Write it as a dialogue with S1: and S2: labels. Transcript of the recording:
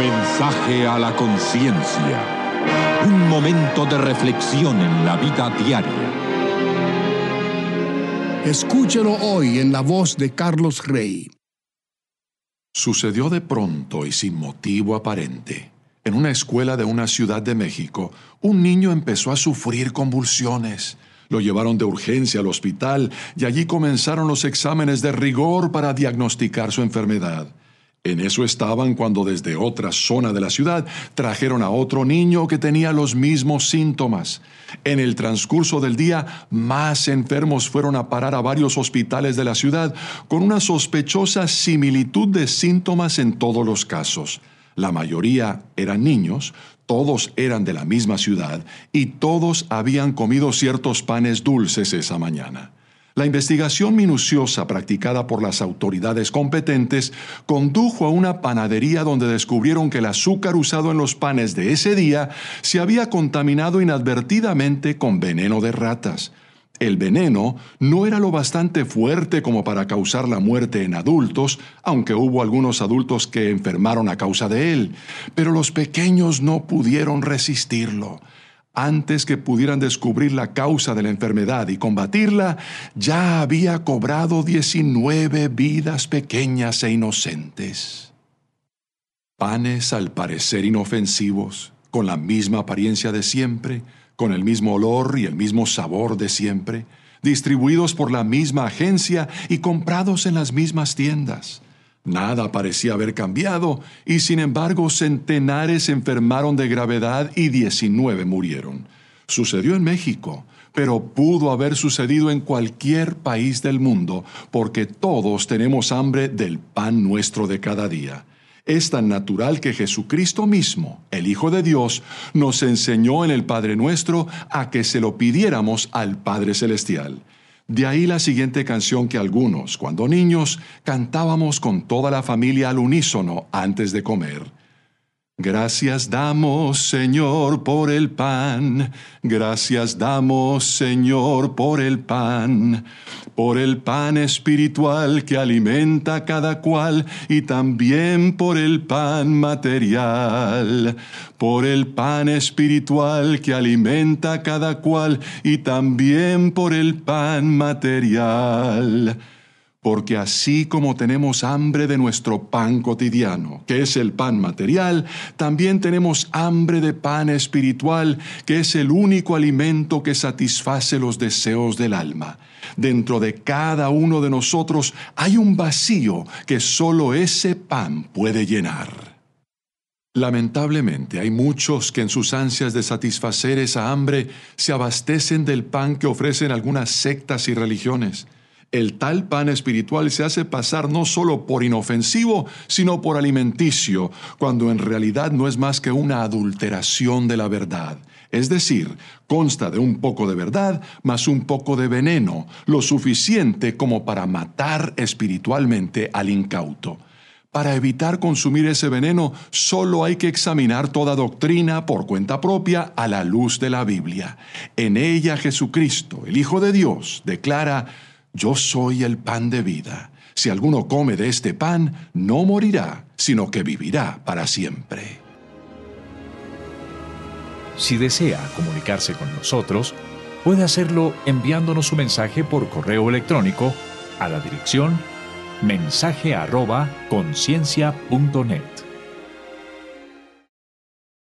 S1: Mensaje a la conciencia. Un momento de reflexión en la vida diaria.
S2: Escúchelo hoy en la voz de Carlos Rey.
S3: Sucedió de pronto y sin motivo aparente. En una escuela de una ciudad de México, un niño empezó a sufrir convulsiones. Lo llevaron de urgencia al hospital y allí comenzaron los exámenes de rigor para diagnosticar su enfermedad. En eso estaban cuando desde otra zona de la ciudad trajeron a otro niño que tenía los mismos síntomas. En el transcurso del día, más enfermos fueron a parar a varios hospitales de la ciudad con una sospechosa similitud de síntomas en todos los casos. La mayoría eran niños, todos eran de la misma ciudad y todos habían comido ciertos panes dulces esa mañana. La investigación minuciosa practicada por las autoridades competentes condujo a una panadería donde descubrieron que el azúcar usado en los panes de ese día se había contaminado inadvertidamente con veneno de ratas. El veneno no era lo bastante fuerte como para causar la muerte en adultos, aunque hubo algunos adultos que enfermaron a causa de él, pero los pequeños no pudieron resistirlo. Antes que pudieran descubrir la causa de la enfermedad y combatirla, ya había cobrado 19 vidas pequeñas e inocentes. Panes al parecer inofensivos, con la misma apariencia de siempre, con el mismo olor y el mismo sabor de siempre, distribuidos por la misma agencia y comprados en las mismas tiendas. Nada parecía haber cambiado y sin embargo centenares se enfermaron de gravedad y 19 murieron. Sucedió en México, pero pudo haber sucedido en cualquier país del mundo porque todos tenemos hambre del pan nuestro de cada día. Es tan natural que Jesucristo mismo, el Hijo de Dios, nos enseñó en el Padre Nuestro a que se lo pidiéramos al Padre Celestial. De ahí la siguiente canción que algunos, cuando niños, cantábamos con toda la familia al unísono antes de comer. Gracias damos, Señor, por el pan. Gracias damos, Señor, por el pan espiritual que alimenta a cada cual y también por el pan material. Por el pan espiritual que alimenta a cada cual y también por el pan material. Porque así como tenemos hambre de nuestro pan cotidiano, que es el pan material, también tenemos hambre de pan espiritual, que es el único alimento que satisface los deseos del alma. Dentro de cada uno de nosotros hay un vacío que solo ese pan puede llenar. Lamentablemente, hay muchos que en sus ansias de satisfacer esa hambre se abastecen del pan que ofrecen algunas sectas y religiones. El tal pan espiritual se hace pasar no solo por inofensivo, sino por alimenticio, cuando en realidad no es más que una adulteración de la verdad. Es decir, consta de un poco de verdad más un poco de veneno, lo suficiente como para matar espiritualmente al incauto. Para evitar consumir ese veneno, solo hay que examinar toda doctrina por cuenta propia a la luz de la Biblia. En ella Jesucristo, el Hijo de Dios, declara: Yo soy el pan de vida. Si alguno come de este pan, no morirá, sino que vivirá para siempre.
S4: Si desea comunicarse con nosotros, puede hacerlo enviándonos su mensaje por correo electrónico a la dirección mensaje@conciencia.net.